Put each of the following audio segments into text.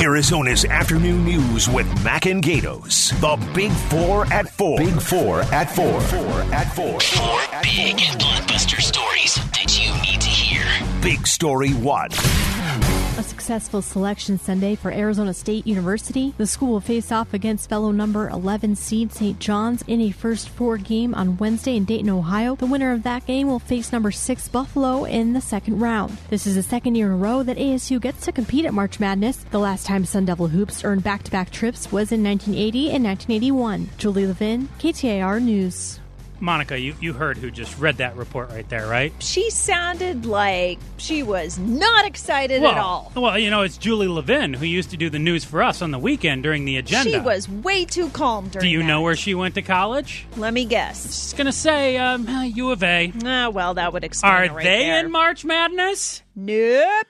Arizona's afternoon news with Mac and Gatos. The Big Four at 4. Big Four at 4. 4 big blockbuster stories that you need to hear. Big Story 1. A successful selection Sunday for Arizona State University. The school will face off against fellow number 11 seed St. John's in a first four game on Wednesday in Dayton, Ohio. The winner of that game will face number 6 Buffalo in the second round. This is the second year in a row that ASU gets to compete at March Madness. The last time Sun Devil Hoops earned back-to-back trips was in 1980 and 1981. Julie Levin, KTAR News. Monica, you heard who just read that report right there, right? She sounded like she was not excited at all. Well, it's Julie Levin, who used to do the news for us on the weekend during the agenda. She was way too calm during Do you that. know where she went to college? Let me guess. Just going to say U of A. Well, that would explain Are it right they there. in March Madness? Nope.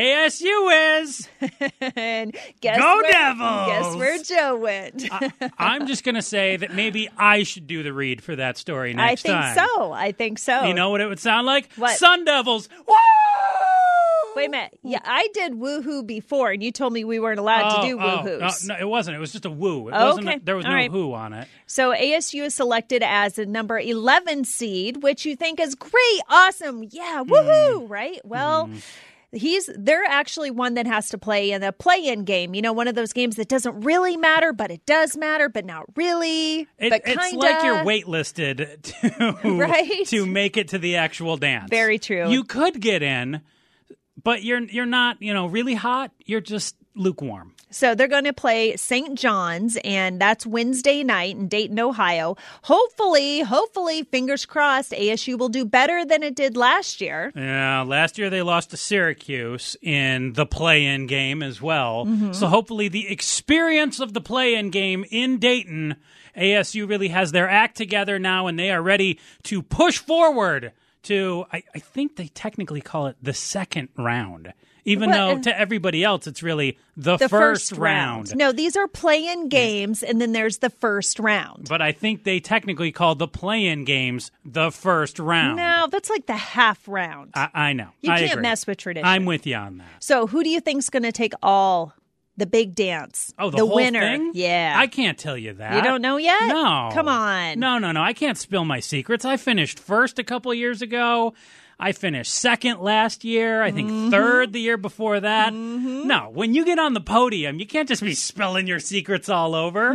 ASU is. And guess Go where, Devils! Guess where Joe went. I'm just going to say that maybe I should do the read for that story next time. I think so. You know what it would sound like? What? Sun Devils. Woo! Wait a minute. Yeah, I did woohoo before, and you told me we weren't allowed to do woohoos. No, it wasn't. It was just a woo. It Okay. wasn't. There was All no right. who on it. So ASU is selected as the number 11 seed, which you think is great, awesome, yeah, woohoo, right? Well, they're actually one that has to play in a play-in game. One of those games that doesn't really matter, but it does matter, but not really. But kinda. It's like you're waitlisted to Right? to make it to the actual dance. Very true. You could get in, but you're not really hot. You're just lukewarm. So they're going to play St. John's, and that's Wednesday night in Dayton, Ohio. Hopefully, fingers crossed, ASU will do better than it did last year. Yeah, last year they lost to Syracuse in the play-in game as well. Mm-hmm. So hopefully the experience of the play-in game in Dayton, ASU really has their act together now, and they are ready to push forward to, I think they technically call it the second round. Even though to everybody else, it's really the first round. No, these are play-in games, and then there's the first round. But I think they technically call the play-in games the first round. No, that's like the half round. I know. You I can't agree. mess with tradition. I'm with you on that. So who do you think's going to take the big dance? Oh, the whole winner. thing? Yeah. I can't tell you that. You don't know yet? No. Come on. No. I can't spill my secrets. I finished first a couple years ago. I finished second last year. I think third the year before that. No, when you get on the podium, you can't just be spilling your secrets all over.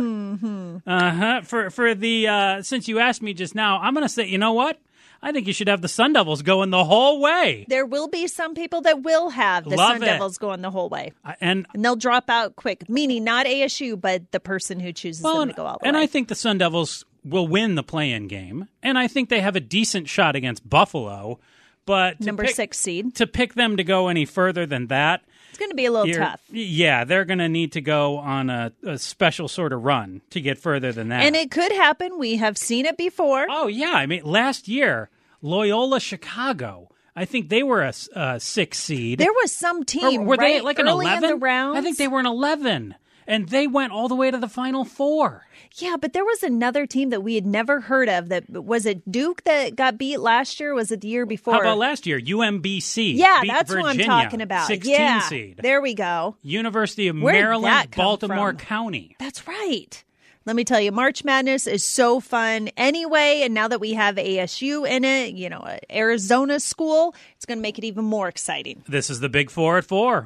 For the since you asked me just now, I'm going to say, you know what? I think you should have the Sun Devils going the whole way. There will be some people that will have the Love Sun it. Devils going the whole way. And they'll drop out quick, meaning not ASU, but the person who chooses them to go all the way. And I think the Sun Devils will win the play-in game. And I think they have a decent shot against Buffalo. But number 6 seed. To pick them to go any further than that, it's going to be a little tough. Yeah, they're going to need to go on a special sort of run to get further than that. And it could happen. We have seen it before. Oh, yeah. I mean, last year, Loyola Chicago, I think they were a 6 seed. There was some team, Or were right, they like early an 11? in the rounds? I think they were an 11. And they went all the way to the Final Four. Yeah, but there was another team that we had never heard of. Was it Duke that got beat last year? Or was it the year before? How about last year? UMBC. Yeah, beat that's Virginia, what I'm talking about. 16 seed. There we go. University of Where did Maryland, that come Baltimore from? County. That's right. Let me tell you, March Madness is so fun anyway. And now that we have ASU in it, Arizona school, it's going to make it even more exciting. This is the Big Four at 4.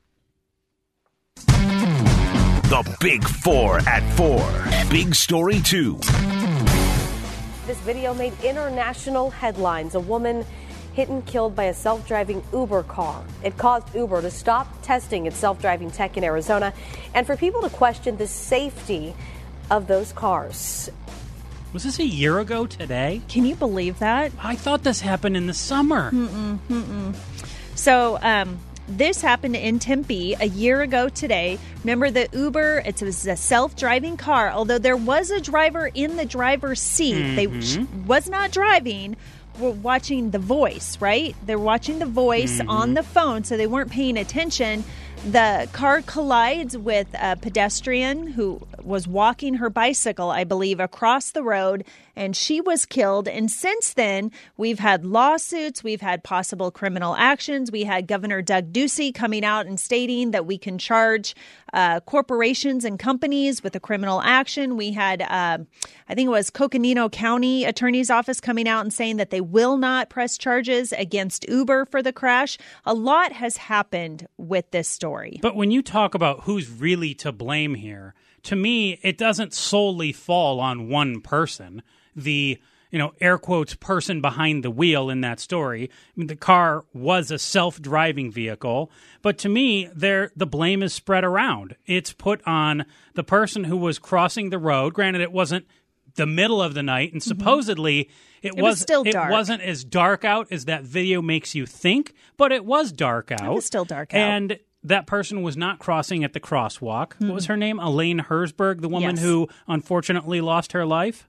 The Big Four at 4. Big Story 2. This video made international headlines. A woman hit and killed by a self-driving Uber car. It caused Uber to stop testing its self-driving tech in Arizona and for people to question the safety of those cars. Was this a year ago today? Can you believe that? I thought this happened in the summer. So, this happened in Tempe a year ago today. Remember the Uber, it was a self-driving car. Although there was a driver in the driver's seat, they was not driving, were watching the voice, right? They're watching the voice on the phone, so they weren't paying attention. The car collides with a pedestrian who was walking her bicycle, I believe, across the road, and she was killed. And since then, we've had lawsuits, we've had possible criminal actions. We had Governor Doug Ducey coming out and stating that we can charge corporations and companies with a criminal action. We had, I think it was Coconino County Attorney's Office coming out and saying that they will not press charges against Uber for the crash. A lot has happened with this story. But when you talk about who's really to blame here, to me, it doesn't solely fall on one person. The air quotes, person behind the wheel in that story. I mean, the car was a self-driving vehicle, but to me, the blame is spread around. It's put on the person who was crossing the road. Granted, it wasn't the middle of the night, and supposedly it was still dark. It wasn't as dark out as that video makes you think, but it was dark out. It was still dark out. And that person was not crossing at the crosswalk. What was her name? Elaine Herzberg, the woman who unfortunately lost her life.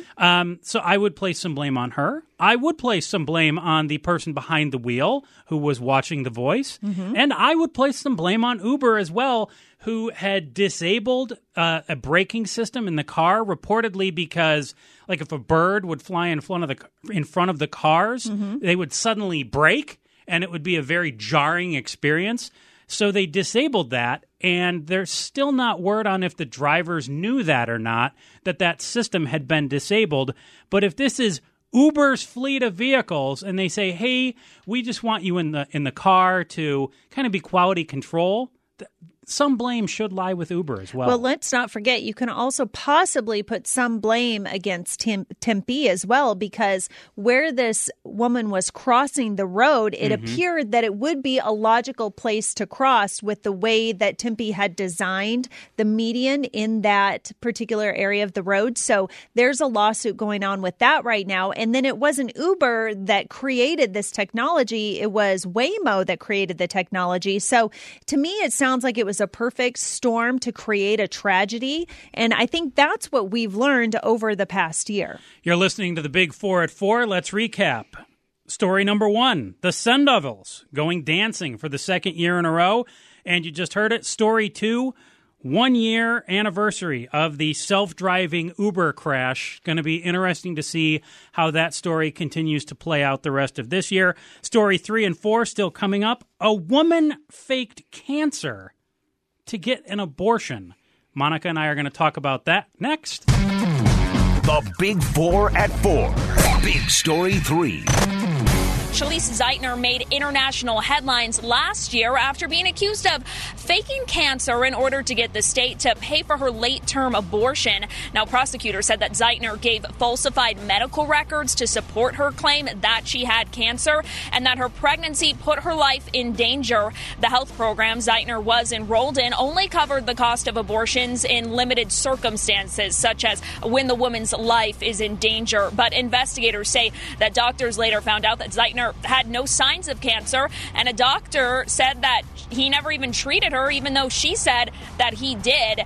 So I would place some blame on her. I would place some blame on the person behind the wheel who was watching The Voice. And I would place some blame on Uber as well, who had disabled a braking system in the car, reportedly because, like, if a bird would fly in front of the cars, they would suddenly brake, and it would be a very jarring experience. So they disabled that, and there's still not word on if the drivers knew that or not, that system had been disabled. But if this is Uber's fleet of vehicles, and they say, hey, we just want you in the car to kind of be quality control, some blame should lie with Uber as well. Well, let's not forget, you can also possibly put some blame against Tempe as well, because where this woman was crossing the road, it appeared that it would be a logical place to cross with the way that Tempe had designed the median in that particular area of the road. So there's a lawsuit going on with that right now. And then it wasn't Uber that created this technology. It was Waymo that created the technology. So to me, it sounds like it was a perfect storm to create a tragedy. And I think that's what we've learned over the past year. You're listening to the Big 4 at 4. Let's recap. Story number 1, the Sun Devils going dancing for the second year in a row. And you just heard it. Story 2, 1-year anniversary of the self-driving Uber crash. Going to be interesting to see how that story continues to play out the rest of this year. Story 3 and 4 still coming up. A woman faked cancer to get an abortion. Monica and I are going to talk about that next. The Big 4 at 4. Big Story 3. Shalise Zeitner made international headlines last year after being accused of faking cancer in order to get the state to pay for her late-term abortion. Now, prosecutors said that Zeitner gave falsified medical records to support her claim that she had cancer and that her pregnancy put her life in danger. The health program Zeitner was enrolled in only covered the cost of abortions in limited circumstances, such as when the woman's life is in danger. But investigators say that doctors later found out that Zeitner had no signs of cancer, and a doctor said that he never even treated her, even though she said that he did.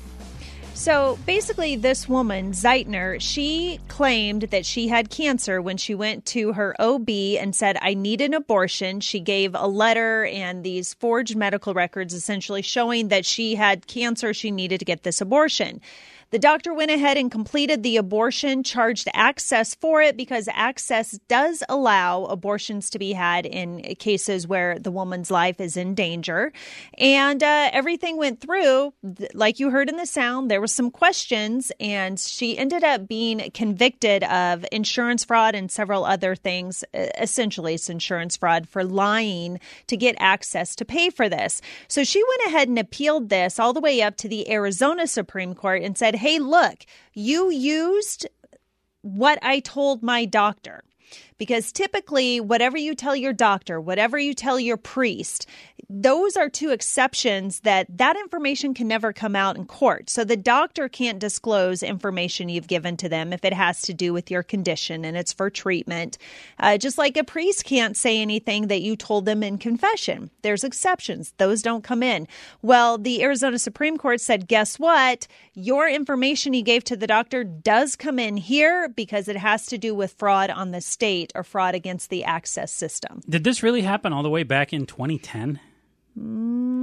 So basically, this woman, Zeitner, she claimed that she had cancer when she went to her OB and said, I need an abortion. She gave a letter and these forged medical records essentially showing that she had cancer. She needed to get this abortion. The doctor went ahead and completed the abortion, charged Access for it because Access does allow abortions to be had in cases where the woman's life is in danger. And everything went through. Like you heard in the sound, there was some questions, and she ended up being convicted of insurance fraud and several other things. Essentially, it's insurance fraud for lying to get Access to pay for this. So she went ahead and appealed this all the way up to the Arizona Supreme Court and said, hey, look, you used what I told my doctor. Because typically, whatever you tell your doctor, whatever you tell your priest, those are two exceptions that information can never come out in court. So the doctor can't disclose information you've given to them if it has to do with your condition and it's for treatment. Just like a priest can't say anything that you told them in confession. There's exceptions. Those don't come in. Well, the Arizona Supreme Court said, guess what? Your information you gave to the doctor does come in here because it has to do with fraud on the state or fraud against the Access system. Did this really happen all the way back in 2010?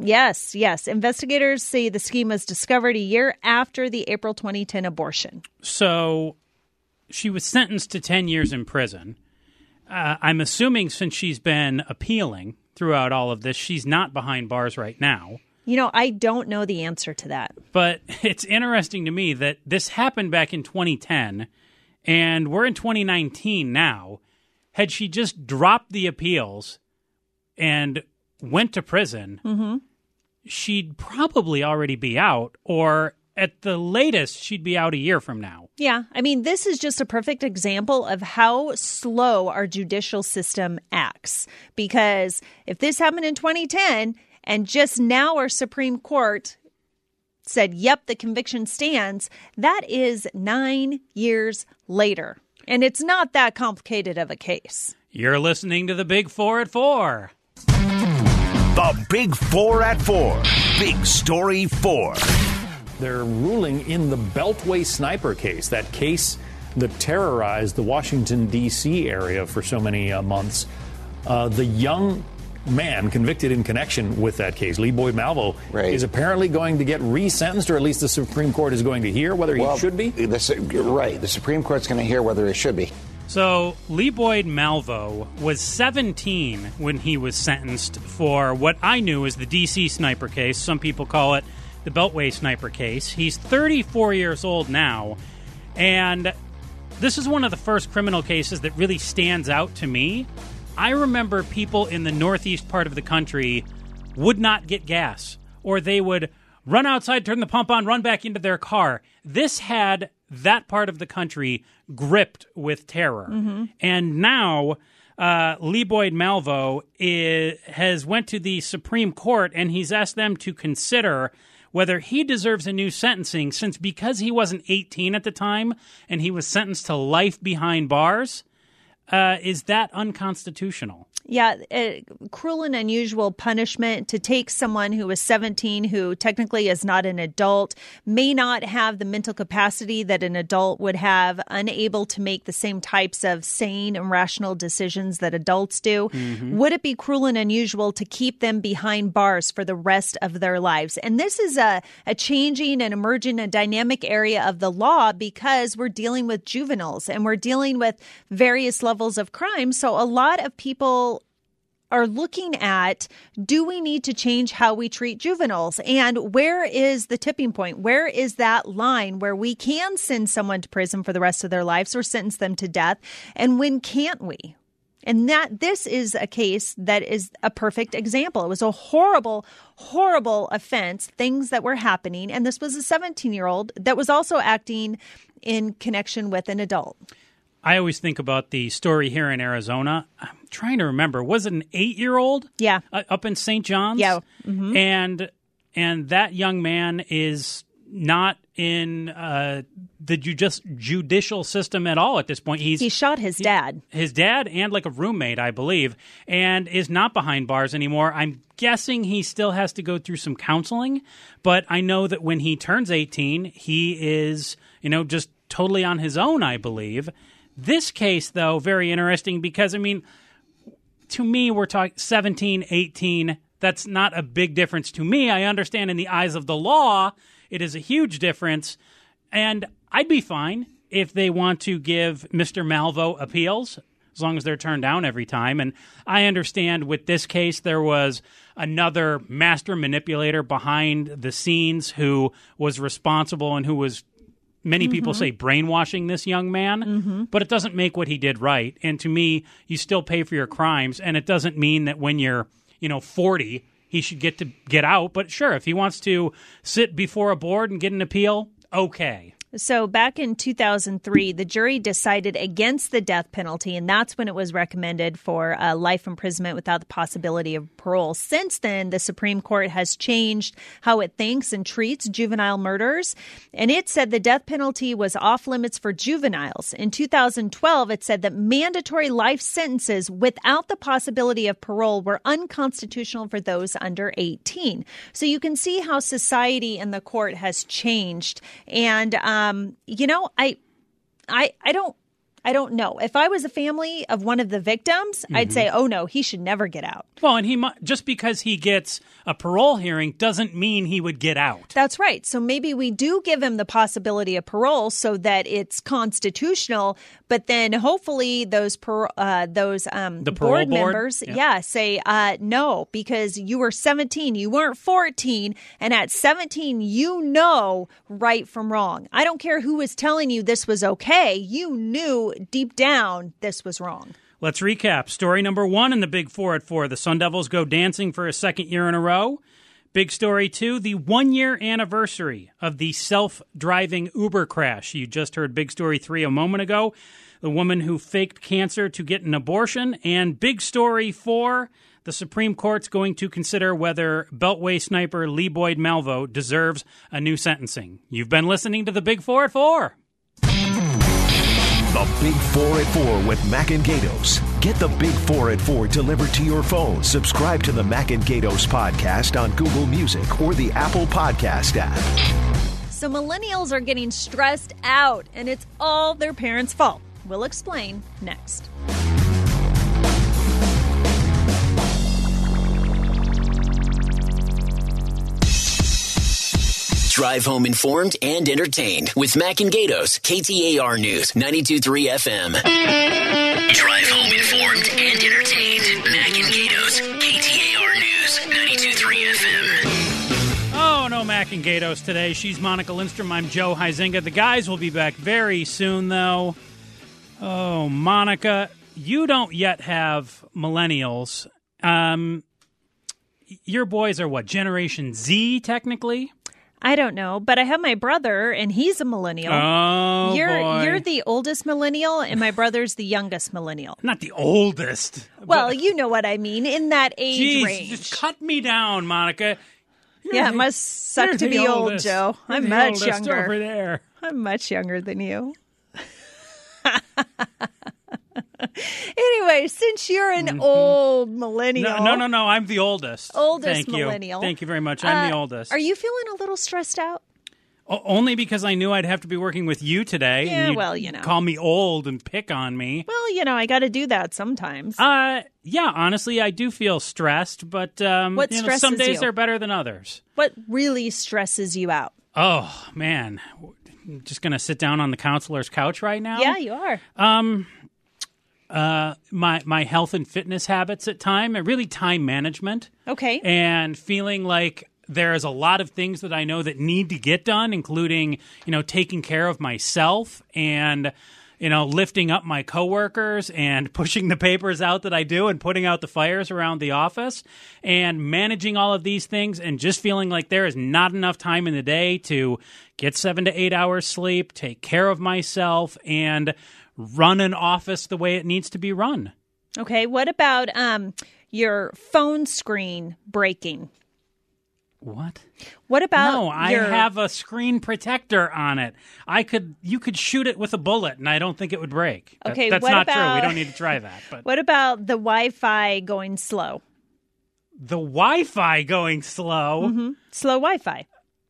Yes. Investigators say the scheme was discovered a year after the April 2010 abortion. So she was sentenced to 10 years in prison. I'm assuming since she's been appealing throughout all of this, she's not behind bars right now. I don't know the answer to that. But it's interesting to me that this happened back in 2010, and we're in 2019 now. Had she just dropped the appeals and went to prison, she'd probably already be out, or at the latest, she'd be out a year from now. Yeah. I mean, this is just a perfect example of how slow our judicial system acts. Because if this happened in 2010 and just now our Supreme Court said, yep, the conviction stands, that is 9 years later. And it's not that complicated of a case. You're listening to the Big Four at 4. The Big Four at 4. Big Story 4. They're ruling in the Beltway sniper case, that case that terrorized the Washington, D.C. area for so many months. The young man convicted in connection with that case, Lee Boyd Malvo, is apparently going to get resentenced, or at least the Supreme Court is going to hear whether he should be. The Supreme Court's going to hear whether he should be. So Lee Boyd Malvo was 17 when he was sentenced for what I knew as the D.C. sniper case. Some people call it the Beltway sniper case. He's 34 years old now, and this is one of the first criminal cases that really stands out to me. I remember people in the northeast part of the country would not get gas, or they would run outside, turn the pump on, run back into their car. This had that part of the country gripped with terror. And now Lee Boyd Malvo has went to the Supreme Court, and he's asked them to consider whether he deserves a new sentencing, since because he wasn't 18 at the time and he was sentenced to life behind bars, is that unconstitutional? Yeah, cruel and unusual punishment to take someone who is 17, who technically is not an adult, may not have the mental capacity that an adult would have, unable to make the same types of sane and rational decisions that adults do. Would it be cruel and unusual to keep them behind bars for the rest of their lives? And this is a changing and emerging and dynamic area of the law, because we're dealing with juveniles and we're dealing with various levels of crime. So a lot of people are looking at, do we need to change how we treat juveniles? And where is the tipping point? Where is that line where we can send someone to prison for the rest of their lives or sentence them to death? And when can't we? And this is a case that is a perfect example. It was a horrible, horrible offense, things that were happening. And this was a 17-year-old that was also acting in connection with an adult. I always think about the story here in Arizona. I'm trying to remember. Was it an 8-year-old? Yeah. Up in St. John's? Yeah. And that young man is not in the judicial system at all at this point. He shot his dad. His dad and like a roommate, I believe, and is not behind bars anymore. I'm guessing he still has to go through some counseling, but I know that when he turns 18, he is, just totally on his own, I believe. This case, though, very interesting because, to me, we're talking 17, 18. That's not a big difference to me. I understand in the eyes of the law, it is a huge difference. And I'd be fine if they want to give Mr. Malvo appeals, as long as they're turned down every time. And I understand with this case, there was another master manipulator behind the scenes who was responsible and who was, many people say, brainwashing this young man, but it doesn't make what he did right. And to me, you still pay for your crimes, and it doesn't mean that when you're, 40, he should get out. But sure, if he wants to sit before a board and get an appeal, okay. So back in 2003, the jury decided against the death penalty, and that's when it was recommended for life imprisonment without the possibility of parole. Since then, the Supreme Court has changed how it thinks and treats juvenile murders, and it said the death penalty was off limits for juveniles. In 2012, it said that mandatory life sentences without the possibility of parole were unconstitutional for those under 18. So you can see how society and the court has changed, and I don't know. If I was a family of one of the victims, I'd say, oh no, he should never get out. Well, and just because he gets a parole hearing doesn't mean he would get out. That's right. So maybe we do give him the possibility of parole so that it's constitutional, but then hopefully those board members, say no, because you were 17, you weren't 14, and at 17 you know right from wrong. I don't care who was telling you this was okay. You knew deep down this was wrong. Let's recap. Story number 1 in the Big 4 at 4. The Sun Devils go dancing for a second year in a row. Big story 2, the 1-year anniversary of the self-driving Uber crash. You just heard big story 3 a moment ago. The woman who faked cancer to get an abortion. And big story 4, the Supreme Court's going to consider whether Beltway sniper Lee Boyd Malvo deserves a new sentencing. You've been listening to the Big 4 at 4. The Big 4 at 4 with Mac and Gatos. Get the Big 4 at 4 delivered to your phone. Subscribe to the Mac and Gatos podcast on Google Music or the Apple Podcast app. So millennials are getting stressed out, and it's all their parents' fault. We'll explain next. Drive home informed and entertained with Mac and Gatos, KTAR News, 92.3 FM. Drive home informed and entertained. Mac and Gatos, KTAR News, 92.3 FM. Oh, no Mac and Gatos today. She's Monica Lindstrom. I'm Joe Huizinga. The guys will be back very soon, though. Oh, Monica, you don't yet have millennials. Your boys are what, Generation Z, technically? I don't know, but I have my brother, and he's a millennial. Oh, boy. You're the oldest millennial, and my brother's the youngest millennial. Not the oldest. Well, you know what I mean, in that age range. Just cut me down, Monica. It must suck to be old, Joe. I'm much younger. Over there. I'm much younger than you. Anyway, since you're an old millennial. No. I'm the oldest. Oldest millennial. Thank you very much. I'm the oldest. Are you feeling a little stressed out? Only because I knew I'd have to be working with you today. Yeah, and well, you know. Call me old and pick on me. Well, I got to do that sometimes. Yeah, honestly, I do feel stressed, but what stresses some days you? are better than others. What really stresses you out? Oh, man. I'm just going to sit down on the counselor's couch right now? Yeah, you are. My health and fitness habits at time, and really time management. Okay. And feeling like there's a lot of things that I know that need to get done, including, taking care of myself and, lifting up my coworkers and pushing the papers out that I do and putting out the fires around the office and managing all of these things and just feeling like there is not enough time in the day to get 7 to 8 hours sleep, take care of myself, and run an office the way it needs to be run. Okay. What about your phone screen breaking? What? What about No, I have a screen protector on it. You could shoot it with a bullet, and I don't think it would break. Okay, that's what not about, true. We don't need to try that. But what about the Wi-Fi going slow? The Wi-Fi going slow? Mm-hmm. Slow Wi-Fi.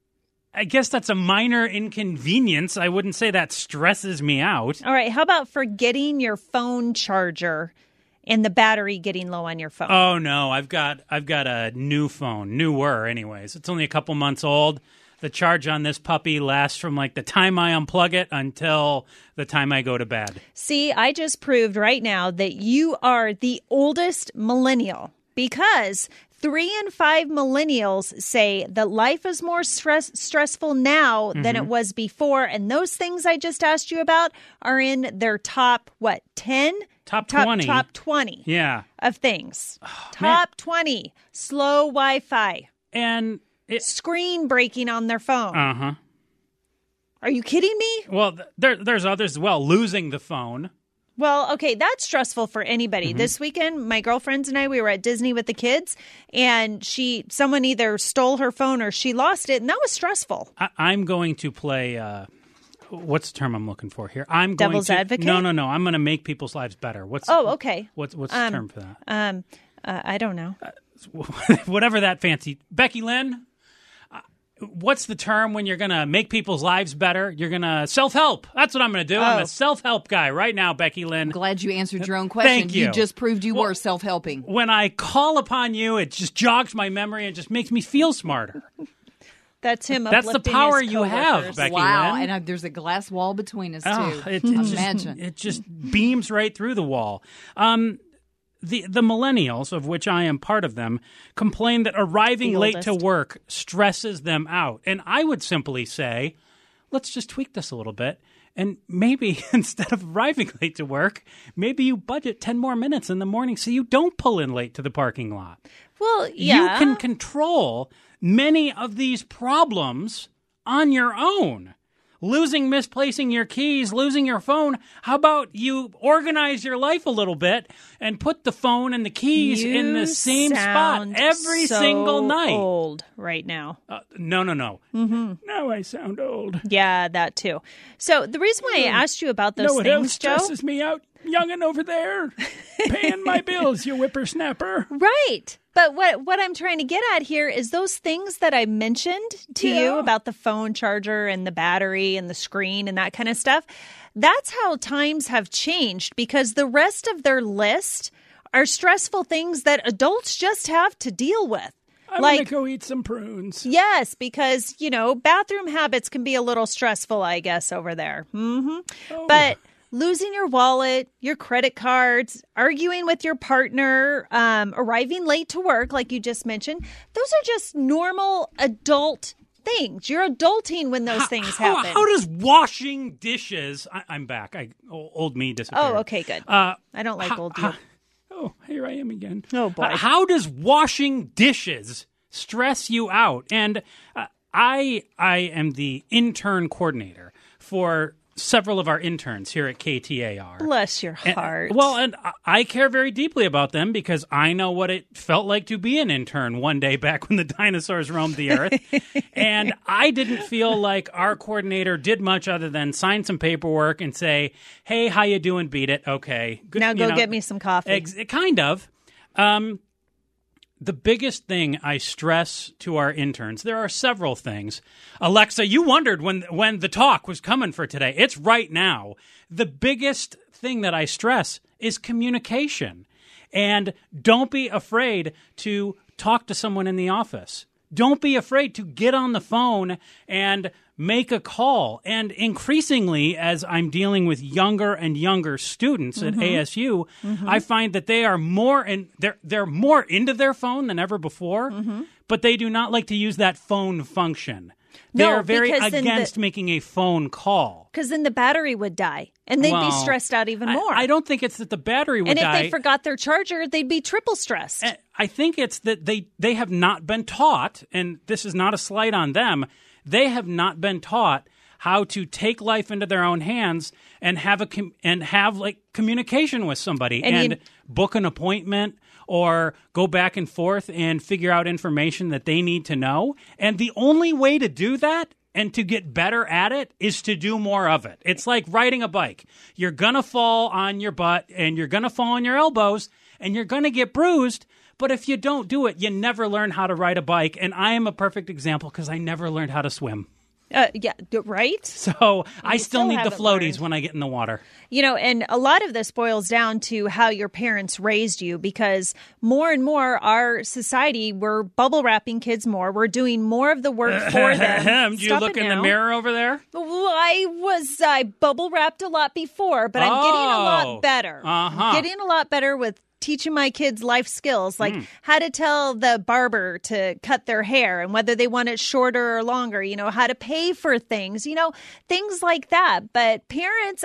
I guess that's a minor inconvenience. I wouldn't say that stresses me out. All right. How about forgetting your phone charger and the battery getting low on your phone? Oh, no. I've got a new phone. Newer, anyways. It's only a couple months old. The charge on this puppy lasts from the time I unplug it until the time I go to bed. See, I just proved right now that you are the oldest millennial because 3 in 5 millennials say that life is more stressful now than it was before. And those things I just asked you about are in their top, 10? Top 20. Top 20 of things. Top 20. Slow Wi-Fi. And screen breaking on their phone. Uh-huh. Are you kidding me? Well, there's others as well. Losing the phone. Well, okay, that's stressful for anybody. Mm-hmm. This weekend, my girlfriends and I, we were at Disney with the kids, and someone either stole her phone or she lost it, and that was stressful. I'm going to play, what's the term I'm looking for here? Devil's advocate? No. I'm going to make people's lives better. Okay. What's the term for that? I don't know. Whatever that fancy. Becky Lynn, what's the term when you're going to make people's lives better? You're going to self-help. That's what I'm going to do. I'm a self-help guy right now, Becky Lynn. I'm glad you answered your own question. Thank you. You just proved you were self-helping. When I call upon you, it just jogs my memory and just makes me feel smarter. That's him. That's the power you have, Becky Wow, Lynn. and there's a glass wall between us, too. Imagine. It just beams right through the wall. The millennials, of which I am part of them, complain that arriving late to work stresses them out. And I would simply say, let's just tweak this a little bit. And maybe instead of arriving late to work, maybe you budget 10 more minutes in the morning so you don't pull in late to the parking lot. Well, yeah. You can control many of these problems on your own. Misplacing your keys, losing your phone. How about you organize your life a little bit and put the phone and the keys in the same spot every single night? Old right now. No. Mm-hmm. Now I sound old. Yeah, that too. So the reason why I asked you about those things, Joe, stresses me out. Youngin' over there, paying my bills, you whippersnapper. Right. But what I'm trying to get at here is those things that I mentioned to you about the phone charger and the battery and the screen and that kind of stuff. That's how times have changed, because the rest of their list are stressful things that adults just have to deal with. I'm going to go eat some prunes. Yes, because, bathroom habits can be a little stressful, I guess, over there. Mm-hmm. Oh. But losing your wallet, your credit cards, arguing with your partner, arriving late to work, like you just mentioned, those are just normal adult things. You're adulting when those things happen. How does washing dishes... I'm back. Old me disappeared. Oh, okay, good. I don't like old you. Oh, here I am again. Oh, boy. How does washing dishes stress you out? And I am the intern coordinator for several of our interns here at KTAR. Bless your heart. And I care very deeply about them because I know what it felt like to be an intern one day back when the dinosaurs roamed the earth. And I didn't feel like our coordinator did much other than sign some paperwork and say, hey, how you doing? Beat it. Okay. Good, now go get me some coffee. Kind of. The biggest thing I stress to our interns, there are several things. Alexa, you wondered when the talk was coming for today. It's right now. The biggest thing that I stress is communication. And don't be afraid to talk to someone in the office. Don't be afraid to get on the phone and make a call. And increasingly, as I'm dealing with younger and younger students at ASU, I find that they are they're more into their phone than ever before, but they do not like to use that phone function. They are very against making a phone call. Because then the battery would die, and they'd be stressed out even more. I don't think it's that the battery would die. And if they forgot their charger, they'd be triple stressed. I think it's that they have not been taught, and this is not a slight on them, they have not been taught how to take life into their own hands and have communication with somebody and book an appointment or go back and forth and figure out information that they need to know. And the only way to do that and to get better at it is to do more of it. It's like riding a bike. You're going to fall on your butt and you're going to fall on your elbows and you're going to get bruised. But if you don't do it, you never learn how to ride a bike. And I am a perfect example because I never learned how to swim. Yeah, right? So I still need the floaties when I get in the water. And a lot of this boils down to how your parents raised you, because more and more our society, we're bubble wrapping kids more. We're doing more of the work for them. Do you look in the mirror over there? Well, I bubble wrapped a lot before, but I'm getting a lot better. Getting a lot better with teaching my kids life skills, like how to tell the barber to cut their hair and whether they want it shorter or longer, how to pay for things, things like that. But parents,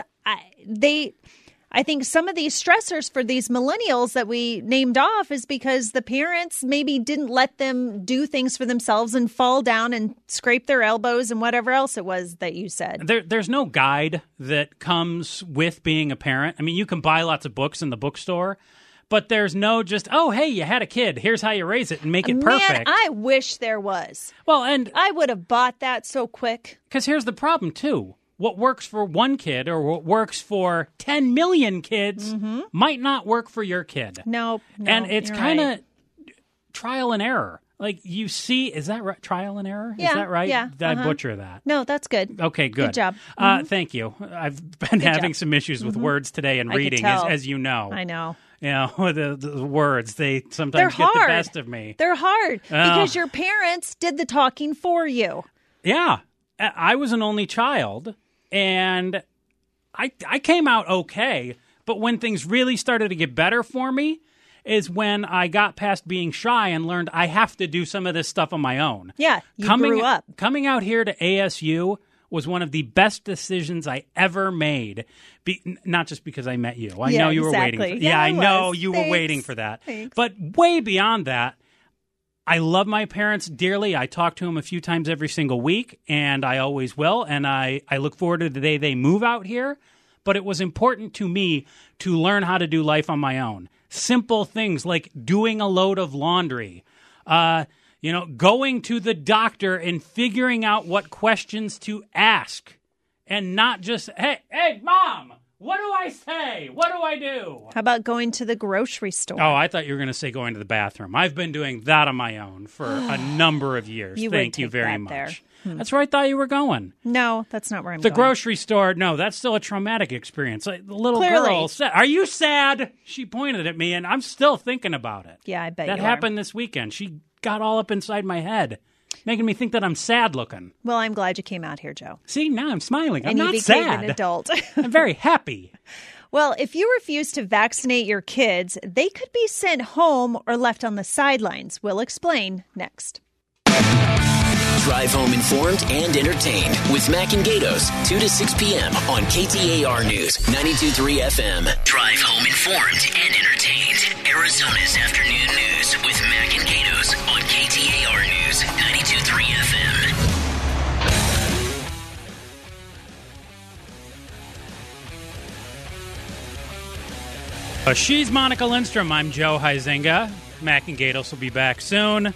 I think some of these stressors for these millennials that we named off is because the parents maybe didn't let them do things for themselves and fall down and scrape their elbows and whatever else it was that you said. There's no guide that comes with being a parent. I mean, you can buy lots of books in the bookstore, but there's no just, oh, hey, you had a kid. Here's how you raise it and make it perfect. Man, I wish there was. Well, and I would have bought that so quick. Because here's the problem, too. What works for one kid or what works for 10 million kids might not work for your kid. No, and it's kind of trial and error. Like, you see, is that right? Trial and error? Yeah, Is that right? yeah, Did I butcher that? No, that's good. Okay, good. Good job. Thank you. I've been having some issues with words today and I could reading, tell. as you know. I know. You know, the words, they They're sometimes get hard. the best of me. They're hard because your parents did the talking for you. Yeah. I was an only child, and I came out okay. But when things really started to get better for me is when I got past being shy and learned I have to do some of this stuff on my own. Yeah, you grew up. Coming out here to ASU was one of the best decisions I ever made. Not just because I met you. I know you were waiting for Yeah, I know was. you Thanks. were waiting for that. Thanks. But way beyond that, I love my parents dearly. I talk to them a few times every single week, and I always will. And I look forward to the day they move out here. But it was important to me to learn how to do life on my own. Simple things like doing a load of laundry, going to the doctor and figuring out what questions to ask, and not just, hey, Mom, what do I say? What do I do? How about going to the grocery store? Oh, I thought you were going to say going to the bathroom. I've been doing that on my own for a number of years. You would Thank you take very that much. there. That's where I thought you were going. No, that's not where I'm The going. grocery store, no, that's still a traumatic experience. Like, the little Clearly. girl said, "Are you sad?" She pointed at me, and I'm still thinking about it. Yeah, I bet That you are. happened this weekend. She got all up inside my head, making me think that I'm sad looking. Well, I'm glad you came out here, Joe. See, now I'm smiling. I'm And you not became sad. an adult. I'm very happy. Well, if you refuse to vaccinate your kids, they could be sent home or left on the sidelines. We'll explain next. Drive home informed and entertained with Mac and Gatos, 2 to 6 p.m. on KTAR News, 92.3 FM. Drive home informed and entertained. Arizona's afternoon news with Mac and Gatos on KTAR News, 92.3 FM. She's Monica Lindstrom. I'm Joe Huizenga. Mac and Gatos will be back soon.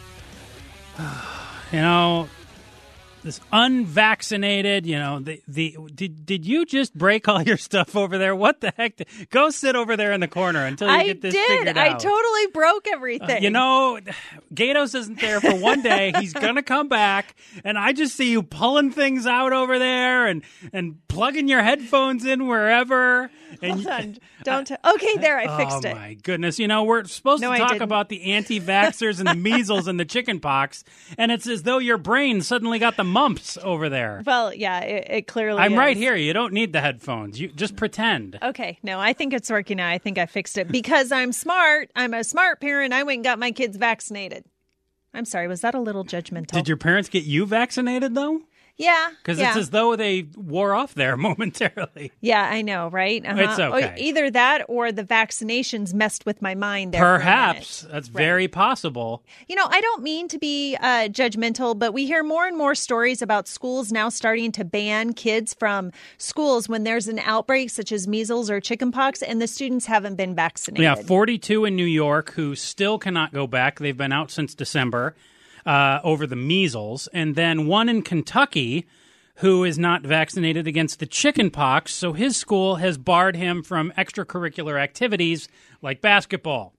This unvaccinated, did you just break all your stuff over there? What the heck? Go sit over there in the corner until you get this figured out. I totally broke everything. Gatos isn't there for one day. He's going to come back, and I just see you pulling things out over there and plugging your headphones in wherever. Hold on. Okay, there, I fixed it. Oh, my goodness. We're supposed to talk about the anti-vaxxers and the measles and the chicken pox, and it's as though your brain suddenly got the mumps over there. Well, yeah, it clearly I'm is. right here. You don't need the headphones. You just pretend. Okay, no, I think it's working now. I think I fixed it because I'm smart. I'm a smart parent. I went and got my kids vaccinated. I'm sorry, was that a little judgmental? Did your parents get you vaccinated, though? Yeah. Because it's as though they wore off there momentarily. Yeah, I know, right? It's okay. Either that or the vaccinations messed with my mind there. Perhaps. For a minute. That's very possible. I don't mean to be judgmental, but we hear more and more stories about schools now starting to ban kids from schools when there's an outbreak such as measles or chickenpox and the students haven't been vaccinated. Yeah, 42 in New York who still cannot go back. They've been out since December. Over the measles, and then one in Kentucky who is not vaccinated against the chicken pox, so his school has barred him from extracurricular activities like basketball.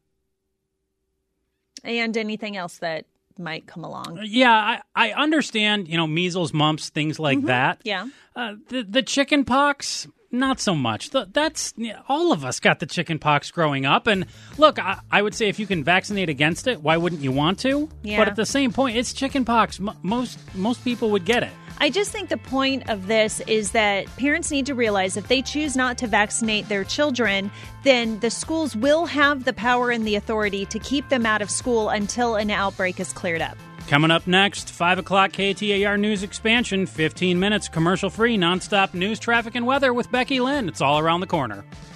And anything else that might come along. Yeah, I understand, measles, mumps, things like that. Yeah. The chicken pox, not so much. That's all of us got the chicken pox growing up. And look, I would say if you can vaccinate against it, why wouldn't you want to? Yeah. But at the same point, it's chicken pox. Most people would get it. I just think the point of this is that parents need to realize if they choose not to vaccinate their children, then the schools will have the power and the authority to keep them out of school until an outbreak is cleared up. Coming up next, 5 o'clock KTAR News Expansion, 15 minutes commercial-free, nonstop news, traffic, and weather with Becky Lynn. It's all around the corner.